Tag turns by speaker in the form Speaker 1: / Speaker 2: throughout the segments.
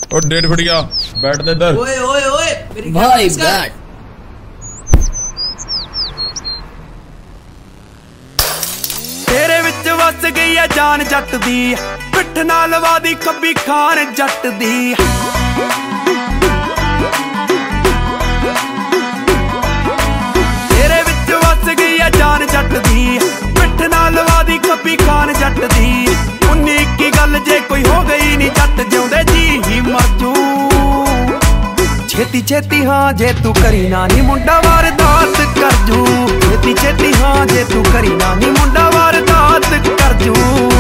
Speaker 1: और डेढ़ फट गया, बैठ दे इधर।
Speaker 2: ओए ओए ओए
Speaker 3: भाई बैठ।
Speaker 4: तेरे विच वस गई है जान जट दी, पिठ नाल वादी कभी खान जट दी। तेरे विच वस गई है जान जट दी, पिठ नाल वादी कभी खान जट दी। 19 की गल जे कोई हो गई नी जट जिउंदे जी ही मर जू। छेती छेती हाँ जे तू करी ना नी मुंडा वारदात कर जू। छेती छेती हाँ जे तू करी ना नी मुंडा वारदात कर जू।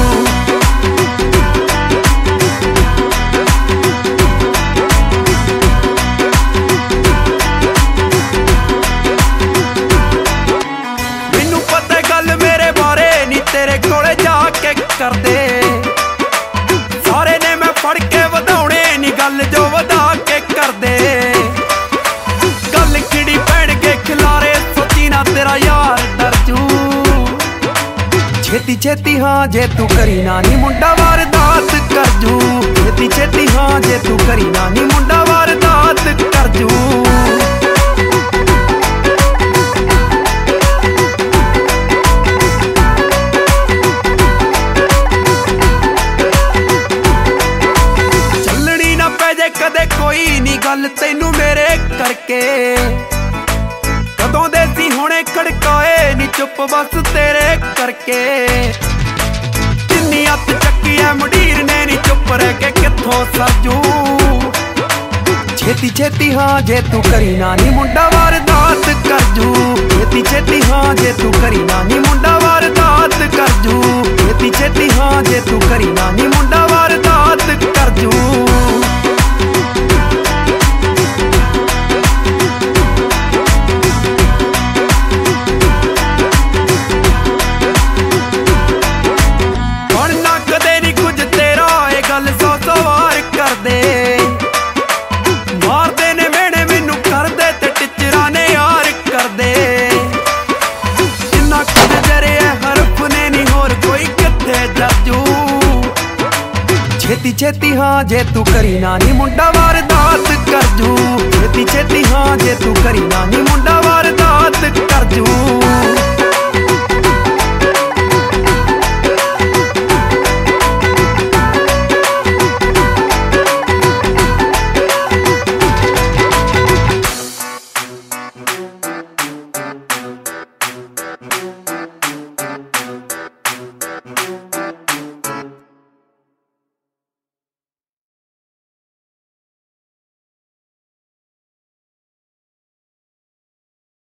Speaker 4: मैनू पता गल मेरे बारे नी तेरे कोले जाके कर दे। सारे ने मैं फड़ के वधाउणे नी गल जो वधा के कर दे। गल खिड़ी पैण के खिलारे सोची ना तेरा यार डर जू। छेती छेती हाँ जे तू करी ना नी मुंडा वारदात कर जू। छेती छेती हाँ जे तू करी ना नी मुंडा वारदात कर जू। कदे कोई नी गल तैनू मेरे करके। कदों दे सी हुणे खड़काए नी चुप बस तेरे करके। जिन्नी हथ चक्की है मुडीर ने नी चुप रह के किथों सरजू। छेती छेती हाँ जे तू करी ना नी मुंडा वारदात कर जू। छेती छेती हाँ जे तू करी ना नी मुंडा वारदात कर जू। छेती छेती हाँ जे तू करी ना नी मुंडा वारदात कर जू। छेती छेती हाँ जे तू करी ना नी मुंडा वारदात कर जू। छेती छेती हाँ जे तू करी ना नी मुंडा वारदात कर जू।